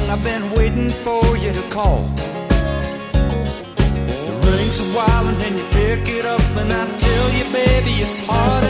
I've been waiting for you to call. The rings a while and then you pick it up, and I tell you, baby, it's hard